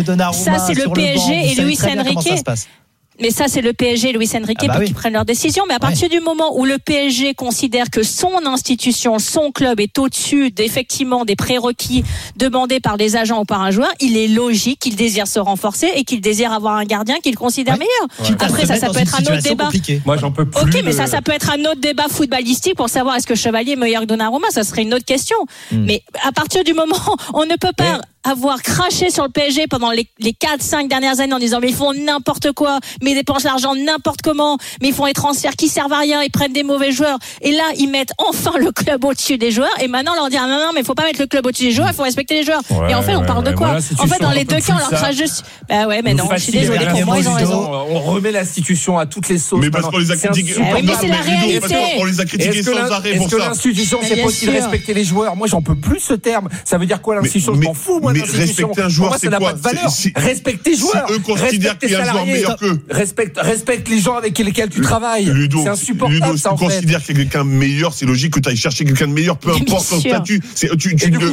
c'est le PSG et Luis Enrique. Mais ça, c'est le PSG et Luis Enrique pour qu'ils prennent leurs décisions. Mais à partir du moment où le PSG considère que son institution, son club est au-dessus effectivement des prérequis demandés par les agents ou par un joueur, il est logique qu'il désire se renforcer et qu'il désire avoir un gardien qu'il considère meilleur. Après, ça peut être un autre débat. Moi, j'en peux plus. Ok, mais ça peut être un autre débat footballistique pour savoir est-ce que Chevalier est meilleur que Donnarumma. Ça serait une autre question. Mais à partir du moment, on ne peut pas avoir craché sur le PSG pendant les 4-5 dernières années en disant mais ils font n'importe quoi, mais ils dépensent l'argent n'importe comment, mais ils font des transferts qui servent à rien, ils prennent des mauvais joueurs, et là ils mettent enfin le club au-dessus des joueurs, et maintenant on leur dit non mais il faut pas mettre le club au-dessus des joueurs, il faut respecter les joueurs. Et en fait on parle de quoi? En fait dans les deux cas on leur crache juste. Bah ouais, mais non, je suis désolée, pour moi ils ont raison. On remet l'institution à toutes les sauces. Mais parce qu'on les a critiqués. Mais c'est la réalité. On les a critiqués sans arrêt pour ça. Est-ce que l'institution c'est pas aussi de respecter les joueurs? Moi j'en peux plus ce terme. Ça veut dire quoi l'institution? Je m'en fous moi de l'institution. Joueur, ça n'a pas de valeur. Respecte tes joueurs. Si eux considèrent qu'il y a un joueur meilleur qu'eux. Respecte les gens avec lesquels tu travailles. C'est insupportable. Ludo, si tu considères qu'il y a quelqu'un de meilleur, c'est logique que tu ailles chercher quelqu'un de meilleur, peu importe son statut. C'est pas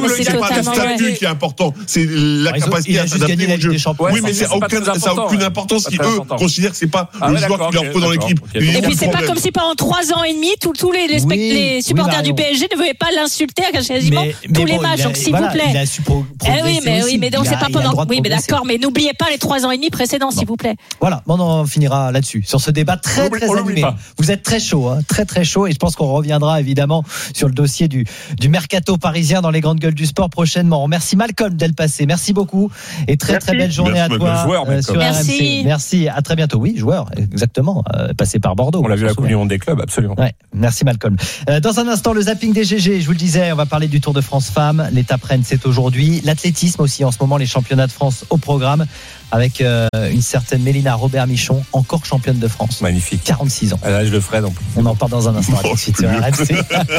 le statut qui est important, c'est la capacité à s'adapter au jeu. Oui, mais ça n'a aucune importance si eux considèrent que c'est pas le joueur qu'il leur faut dans l'équipe. Et puis c'est pas comme si pendant 3 ans et demi, tous les supporters du PSG ne devaient pas l'insulter à quasiment tous les matchs. Donc s'il vous plaît. Oui, mais donc c'est pas pendant. Oui, mais d'accord, mais n'oubliez pas les 3 ans et demi précédents, s'il vous plaît. Voilà, on en finira là-dessus, sur ce débat très animé. Vous êtes très chaud, très chaud, et je pense qu'on reviendra évidemment sur le dossier du mercato parisien dans les grandes gueules du sport prochainement. Merci Malcolm d'être passé, merci beaucoup, et très belle journée à toi sur RMC. Merci, à très bientôt. Oui, joueur, exactement, passé par Bordeaux. On l'a vu à la Coupe du Monde des clubs, absolument. Ouais, merci Malcolm. Dans un instant, le zapping des GG, je vous le disais, on va parler du Tour de France femmes. L'étape Rennes, c'est aujourd'hui. L'athlétisme aussi, en ce moment, les championnats de France au programme, avec une certaine Mélina Robert-Michon, encore championne de France. Magnifique. 46 ans. À l'âge de Fred, en plus. On en parle dans un instant. Tout de suite sur RMC.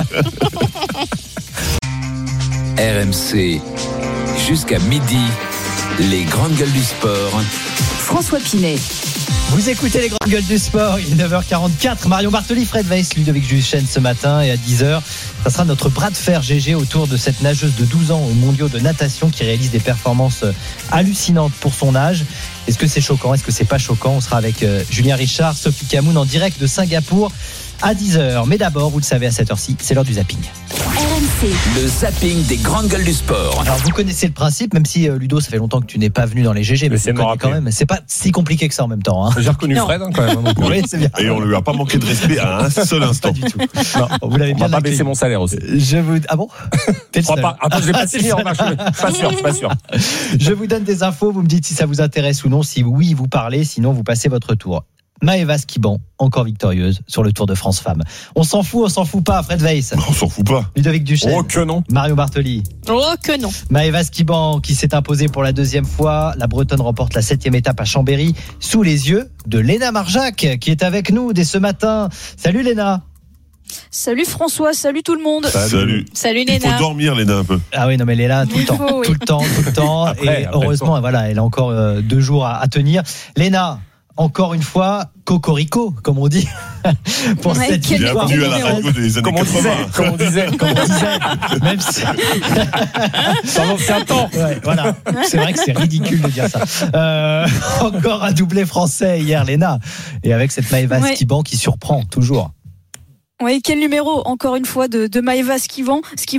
RMC, jusqu'à midi, les grandes gueules du sport. François Pinet. Vous écoutez les grandes gueules du sport, il est 9h44. Marion Bartoli, Fred Weiss, Ludovic Juchen ce matin, et à 10h, ça sera notre bras de fer GG autour de cette nageuse de 12 ans aux mondiaux de natation qui réalise des performances hallucinantes pour son âge. Est-ce que c'est choquant? Est-ce que c'est pas choquant? On sera avec Julien Richard, Sophie Camoun en direct de Singapour à 10h. Mais d'abord, vous le savez, à cette heure-ci, c'est l'heure du zapping. RMC. Le zapping des grandes gueules du sport. Alors vous connaissez le principe, même si Ludo, ça fait longtemps que tu n'es pas venu dans les GG, mais c'est quand même. C'est pas si compliqué que ça en même temps. J'ai reconnu Fred quand même. Oui, c'est bien. Et on lui a pas manqué de respect à un seul instant. Pas du tout. Non, vous l'avez bien. On va pas baisser mon salaire aussi. Ah bon? Je vais pas signer en marche. Pas sûr. Je vous donne des infos, vous me dites si ça vous intéresse ou non. Si oui, vous parlez, sinon vous passez votre tour. Maëva Skiban, encore victorieuse sur le Tour de France Femmes. On s'en fout pas, Fred Weiss. On s'en fout pas. Ludovic Duchesne. Oh que non. Mario Bartoli. Oh que non. Maëva Skiban qui s'est imposée pour la deuxième fois. La Bretonne remporte la 7e étape à Chambéry sous les yeux de Léna Marjac qui est avec nous dès ce matin. Salut Léna. Salut François, salut tout le monde. Salut Léna. Il faut dormir Léna un peu. Ah oui, non mais Léna tout le temps. Après, heureusement, voilà, elle a encore 2 jours à tenir. Léna, encore une fois, cocorico, comme on dit, pour cette victoire. Bienvenue à la radio des années 80. Comme on disait. Même si... c'est un temps. Ouais, voilà. C'est vrai que c'est ridicule de dire ça. Encore un doublé français hier, Léna. Et avec cette Maëva Skiban qui surprend toujours. Oui, quel numéro, encore une fois, de Maëva Skiban.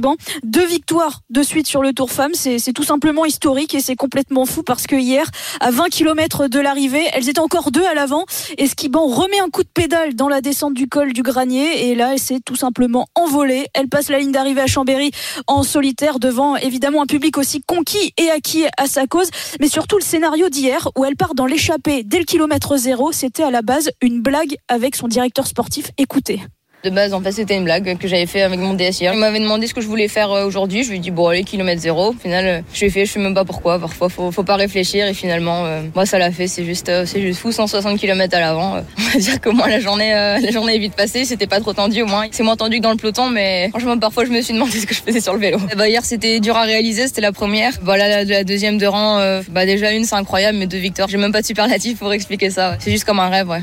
2 victoires de suite sur le Tour Femmes. C'est tout simplement historique et c'est complètement fou parce que hier, à 20 km de l'arrivée, elles étaient encore 2 à l'avant et Skiban remet un coup de pédale dans la descente du col du Granier et là, elle s'est tout simplement envolée. Elle passe la ligne d'arrivée à Chambéry en solitaire devant évidemment un public aussi conquis et acquis à sa cause, mais surtout le scénario d'hier où elle part dans l'échappée dès le kilomètre 0, c'était à la base une blague avec son directeur sportif. Écoutez. De base, en fait, c'était une blague que j'avais fait avec mon DS hier. Il m'avait demandé ce que je voulais faire aujourd'hui. Je lui ai dit, bon, allez, kilomètre 0. Au final, je l'ai fait, je sais même pas pourquoi. Parfois, faut pas réfléchir et finalement, moi, ça l'a fait. C'est juste fou, 160 km à l'avant. On va dire que moi, la journée est vite passée. C'était pas trop tendu, au moins. C'est moins tendu que dans le peloton, mais franchement, parfois, je me suis demandé ce que je faisais sur le vélo. Hier, c'était dur à réaliser. C'était la première. La deuxième de rang, déjà une, c'est incroyable, mais 2 victoires. J'ai même pas de superlatif pour expliquer ça. C'est juste comme un rêve, ouais.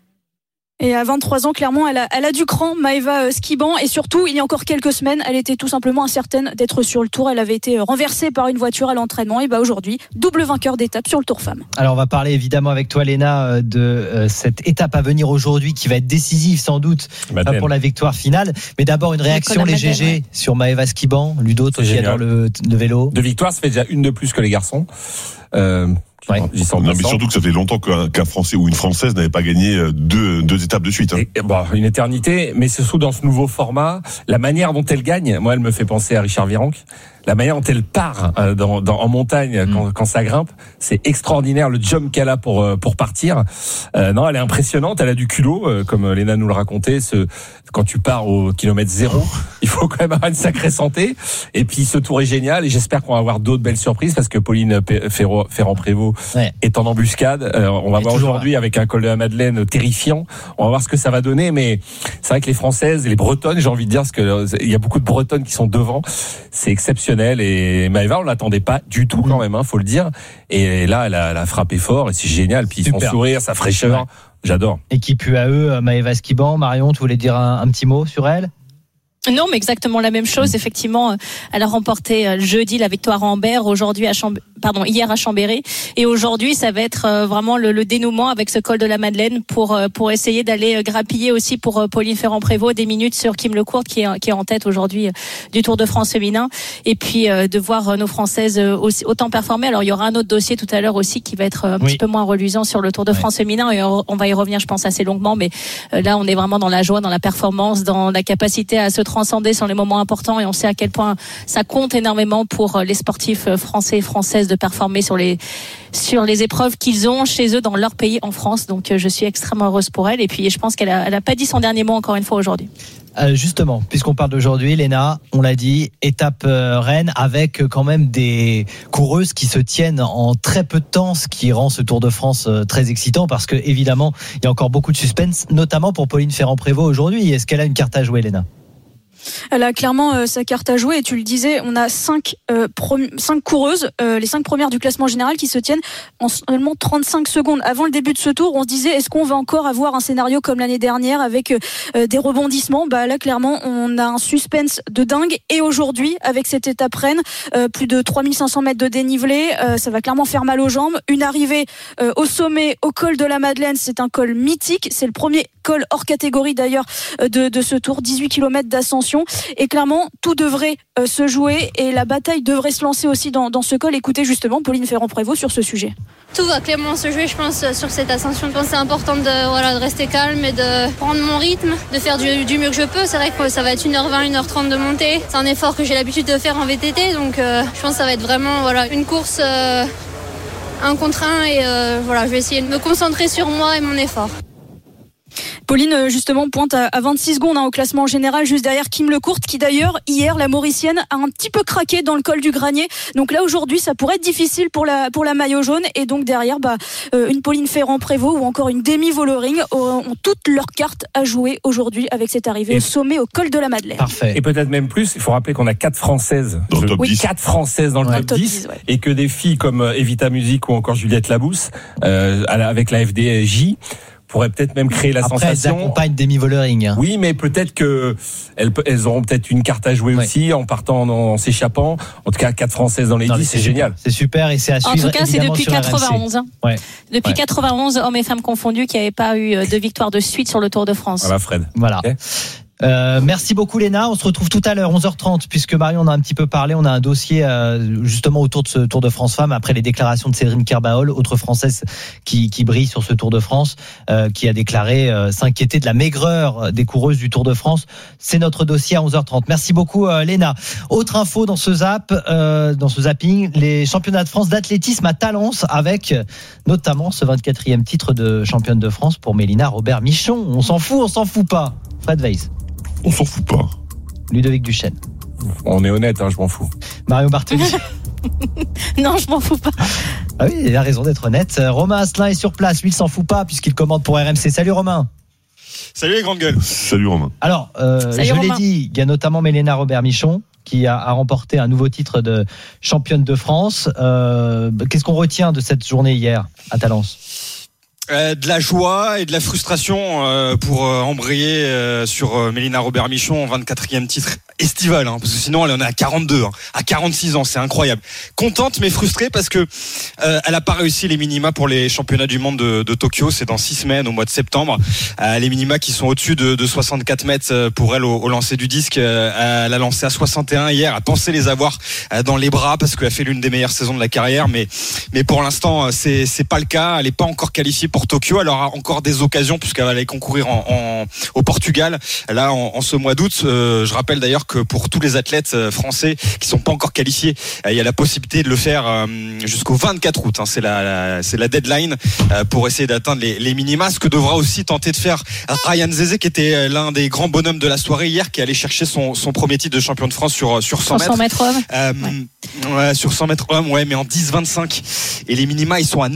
Et à 23 ans, clairement, elle a du cran, Maëva Skiban. Et surtout, il y a encore quelques semaines, elle était tout simplement incertaine d'être sur le Tour. Elle avait été renversée par une voiture à l'entraînement. Et aujourd'hui, double vainqueur d'étape sur le Tour Femmes. Alors, on va parler évidemment avec toi, Léna, de cette étape à venir aujourd'hui qui va être décisive sans doute pour la victoire finale. Mais d'abord, une réaction, les GG, sur Maëva Skiban. Ludo, toi qui adore le vélo. 2 victoires, ça fait déjà une de plus que les garçons. Ouais. Non, mais surtout que ça fait longtemps qu'un Français ou une Française n'avait pas gagné deux étapes de suite. Hein. Une éternité, mais c'est surtout dans ce nouveau format, la manière dont elle gagne, moi elle me fait penser à Richard Virenque. La manière dont elle part en montagne quand ça grimpe, c'est extraordinaire le jump qu'elle a pour partir. Non, elle est impressionnante, elle a du culot, comme Léna nous le racontait. Quand tu pars au kilomètre 0, il faut quand même avoir une sacrée santé. Et puis ce tour est génial et j'espère qu'on va avoir d'autres belles surprises parce que Pauline Ferrand-Prévôt est en embuscade. On va voir aujourd'hui avec un col de la Madeleine terrifiant. On va voir ce que ça va donner, mais c'est vrai que les Françaises et les Bretonnes, j'ai envie de dire, parce que il y a beaucoup de Bretonnes qui sont devant, c'est exceptionnel. Et Maëva, on l'attendait pas du tout quand même, faut le dire. Et là, elle a frappé fort et c'est génial. Puis son sourire, sa fraîcheur, j'adore. Équipe UAE, Maëva Skiban. Marion, tu voulais dire un petit mot sur elle ? Non, mais exactement la même chose. Effectivement, elle a remporté jeudi la victoire à Ambert, aujourd'hui hier à Chambéry. Et aujourd'hui, ça va être vraiment le dénouement avec ce col de la Madeleine pour essayer d'aller grappiller aussi pour Pauline Ferrand-Prévôt des minutes sur Kim Lecourt qui est en tête aujourd'hui du Tour de France féminin. Et puis de voir nos Françaises aussi, autant performer. Alors il y aura un autre dossier tout à l'heure aussi qui va être un petit peu moins reluisant sur le Tour de France féminin. Et on va y revenir, je pense, assez longuement. Mais là, on est vraiment dans la joie, dans la performance, dans la capacité à se transcender sur les moments importants et on sait à quel point ça compte énormément pour les sportifs français et françaises de performer sur les épreuves qu'ils ont chez eux dans leur pays en France. Donc je suis extrêmement heureuse pour elle et puis je pense qu'elle a pas dit son dernier mot encore une fois aujourd'hui. Justement, puisqu'on parle d'aujourd'hui, Léna, on l'a dit, étape Rennes avec quand même des coureuses qui se tiennent en très peu de temps, ce qui rend ce Tour de France très excitant parce que évidemment, il y a encore beaucoup de suspense, notamment pour Pauline Ferrand-Prévôt aujourd'hui. Est-ce qu'elle a une carte à jouer, Léna ? Elle a clairement sa carte à jouer et tu le disais, on a 5 coureuses, les 5 premières du classement général qui se tiennent en seulement 35 secondes. Avant le début de ce tour, on se disait est-ce qu'on va encore avoir un scénario comme l'année dernière avec des rebondissements ? Là clairement on a un suspense de dingue et aujourd'hui avec cette étape Rennes, plus de 3500 mètres de dénivelé, ça va clairement faire mal aux jambes. Une arrivée au sommet, au col de la Madeleine, c'est un col mythique, c'est le premier col hors catégorie d'ailleurs de ce tour, 18 km d'ascension et clairement tout devrait se jouer et la bataille devrait se lancer aussi dans ce col. Écoutez justement Pauline Ferrand-Prévôt sur ce sujet. Tout va clairement se jouer, je pense, sur cette ascension. Je pense que c'est important de rester calme et de prendre mon rythme, de faire du mieux que je peux. C'est vrai que ça va être 1h20, 1h30 de montée. C'est un effort que j'ai l'habitude de faire en VTT, donc je pense que ça va être vraiment une course 1 contre 1 et je vais essayer de me concentrer sur moi et mon effort. Pauline, justement, pointe à 26 secondes au classement général, juste derrière Kim Lecourt, qui d'ailleurs, hier, la Mauricienne a un petit peu craqué dans le col du Granier. Donc là, aujourd'hui, ça pourrait être difficile pour la maillot jaune. Et donc derrière, une Pauline Ferrand-Prévot ou encore une Demi Vollering ont toutes leurs cartes à jouer aujourd'hui avec cette arrivée au sommet, au col de la Madeleine. Parfait. Et peut-être même plus, il faut rappeler qu'on a 4 Françaises dans le top 10. 4 Françaises dans le top 10, et que des filles comme Evita Music ou encore Juliette Labousse, avec la FDJ, pourrait peut-être même créer la sensation. Après, elles accompagnent Demi Vollering. Oui, mais peut-être que elles auront peut-être une carte à jouer aussi en partant, en s'échappant. En tout cas, 4 Françaises dans les 10, c'est génial. C'est super et c'est à suivre. En tout cas, c'est depuis 91. Ouais. Depuis 91, hommes et femmes confondus, qui n'avaient pas eu de victoire de suite sur le Tour de France. Voilà, Fred. Voilà. Okay. Merci beaucoup Léna, on se retrouve tout à l'heure 11h30 puisque Marion en a un petit peu parlé, on a un dossier justement autour de ce Tour de France Femmes après les déclarations de Séverine Kerbaol, autre Française qui brille sur ce Tour de France, qui a déclaré s'inquiéter de la maigreur des coureuses du Tour de France. C'est notre dossier à 11h30. Merci beaucoup Léna. Autre info dans ce zapping, les championnats de France d'athlétisme à Talence avec notamment ce 24e titre de championne de France pour Mélina Robert-Michon. On s'en fout pas. Fred Weiss. On s'en fout pas. Ludovic Duchesne. On est honnête, je m'en fous. Mario Bartoli. Non, je m'en fous pas. Ah oui, il a raison d'être honnête. Romain Asselin est sur place, lui il s'en fout pas puisqu'il commande pour RMC. Salut Romain. Salut les grandes gueules. Salut Romain. Alors, je l'ai dit, il y a notamment Mélina Robert-Michon qui a remporté un nouveau titre de championne de France. Qu'est-ce qu'on retient de cette journée hier à Talence ? De la joie et de la frustration pour embrayer sur Mélina Robert-Michon, 24e titre estival, parce que sinon elle en est à 42, à 46 ans, c'est incroyable. Contente mais frustrée parce que elle a pas réussi les minima pour les championnats du monde de Tokyo, c'est dans 6 semaines au mois de septembre. Les minima qui sont au-dessus de 64 mètres pour elle au lancer du disque, elle a lancé à 61 hier, elle pensait les avoir dans les bras parce qu'elle a fait l'une des meilleures saisons de la carrière, mais pour l'instant c'est pas le cas, elle est pas encore qualifiée pour Tokyo, elle aura encore des occasions puisqu'elle va aller concourir au Portugal là en ce mois d'août. Je rappelle d'ailleurs que pour tous les athlètes français qui sont pas encore qualifiés, il y a la possibilité de le faire jusqu'au 24 août. C'est la deadline pour essayer d'atteindre les minima. Ce que devra aussi tenter de faire Ryan Zezé, qui était l'un des grands bonhommes de la soirée hier, qui allait chercher son premier titre de champion de France sur 100 mètres. 100 mètres hommes. Ouais, sur 100 mètres hommes, mais en 10,25. Et les minima, ils sont à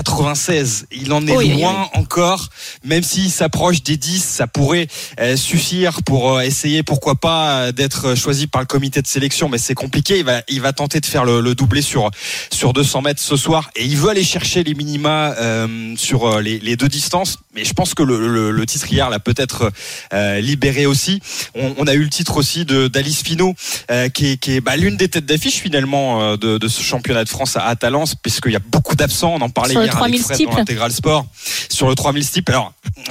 9,96. Il en est loin encore. Même s'il s'approche des 10, ça pourrait suffire pour essayer, pourquoi pas, d'être choisi par le comité de sélection. Mais c'est compliqué. Il va tenter de faire le doublé sur 200 mètres ce soir. Et il veut aller chercher les minima sur les deux distances. Mais je pense que le titre hier l'a peut-être libéré aussi. On a eu le titre aussi d'Alice Finot, qui est l'une des têtes d'affiche finalement de ce championnat de France à Talence, puisqu'il y a beaucoup d'absents. On en parlait hier avec Fred dans l'Intégral Sport sur le 3000 steeple. Alors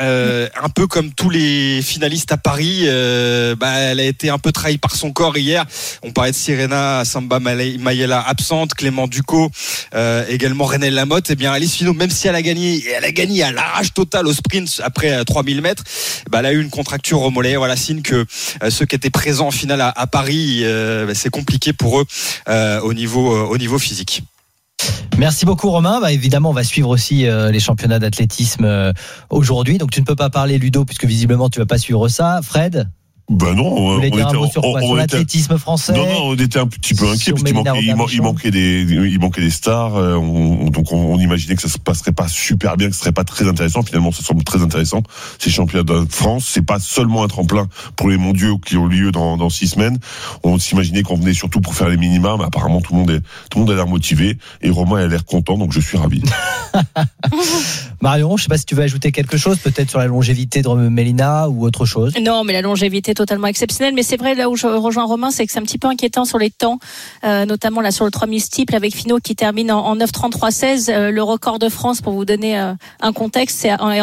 un peu comme tous les finalistes à Paris, elle a été un peu trahie par son corps hier. On parlait de Sirena Samba Mayela absente, Clément Ducot, également René Lamotte. Et bien Alice Finot, même si elle a gagné à l'arrache totale au sprint après 3000 mètres, elle a eu une contracture au mollet. Voilà, signe que ceux qui étaient présents en finale à Paris, c'est compliqué pour eux au niveau physique. Merci beaucoup Romain. Évidemment, on va suivre aussi les championnats d'athlétisme aujourd'hui. Donc tu ne peux pas parler Ludo puisque visiblement tu vas pas suivre ça. Fred ? Non, on était sur l'athlétisme français. Non, on était un petit peu inquiet parce qu'il manquait des stars. Donc on imaginait que ça se passerait pas super bien, que ce serait pas très intéressant. Finalement, ça semble très intéressant. Ces championnats de France, c'est pas seulement un tremplin pour les mondiaux qui ont lieu dans 6 semaines. On s'imaginait qu'on venait surtout pour faire les minima, mais apparemment tout le monde a l'air motivé et Romain a l'air content, donc je suis ravi. Marion, je sais pas si tu veux ajouter quelque chose, peut-être sur la longévité de Mélina ou autre chose. Non, mais la longévité totalement exceptionnelle. Mais c'est vrai, là où je rejoins Romain, c'est que c'est un petit peu inquiétant sur les temps, notamment là sur le 3000 steeple avec Finot qui termine en 9,33,16. Le record de France, pour vous donner un contexte, c'est en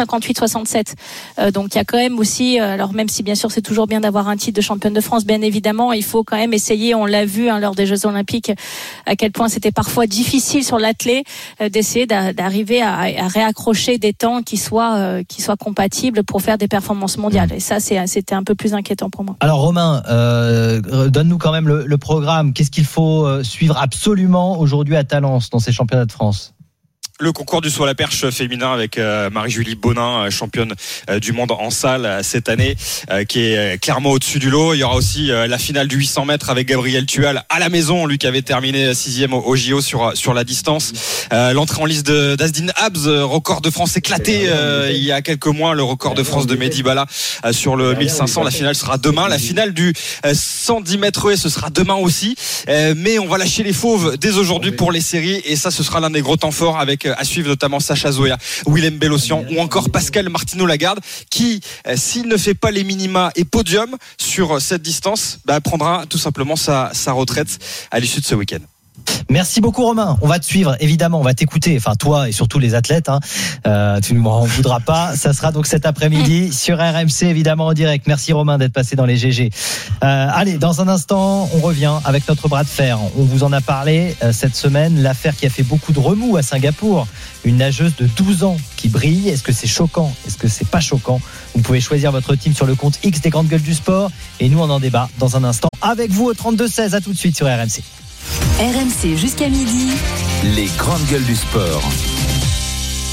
8,58,67. Donc il y a quand même aussi, alors même si bien sûr c'est toujours bien d'avoir un titre de championne de France, bien évidemment, il faut quand même essayer, on l'a vu lors des Jeux Olympiques, à quel point c'était parfois difficile sur l'athlète d'essayer d'arriver à réaccrocher des temps qui soient compatibles pour faire des performances mondiales. Et ça, c'était un peu plus inquiétant pour moi. Alors Romain, donne-nous quand même le programme. Qu'est-ce qu'il faut suivre absolument aujourd'hui à Talence dans ces championnats de France ? le concours du saut à la perche féminin avec Marie-Julie Bonin, championne du monde en salle cette année, qui est clairement au-dessus du lot. Il y aura aussi la finale du 800 mètres avec Gabriel Tual à la maison, lui qui avait terminé 6e au JO sur la distance. L'entrée en liste d'Asdin Abs, record de France éclaté il y a quelques mois, le record de France de Mehdi Bala sur le 1500. La finale sera demain. La finale du 110 mètres ce sera demain aussi. Mais on va lâcher les fauves dès aujourd'hui pour les séries, et ça, ce sera l'un des gros temps forts avec à suivre notamment Sacha Zoya, Willem Bellossian ou encore Pascal Martino-Lagarde qui, s'il ne fait pas les minima et podium sur cette distance, prendra tout simplement sa retraite à l'issue de ce week-end. Merci beaucoup Romain, on va te suivre évidemment, on va t'écouter, enfin toi et surtout les athlètes, tu ne m'en voudras pas. Ça sera donc cet après-midi sur RMC évidemment en direct. Merci Romain d'être passé dans les GG. Allez, dans un instant on revient avec notre bras de fer. On vous en a parlé cette semaine, l'affaire qui a fait beaucoup de remous à Singapour, une nageuse de 12 ans qui brille. Est-ce que c'est choquant? Est-ce que c'est pas choquant? Vous pouvez choisir votre team sur le compte X des Grandes Gueules du Sport, et nous on en débat dans un instant avec vous au 32-16. À tout de suite sur RMC. RMC jusqu'à midi. Les Grandes Gueules du Sport.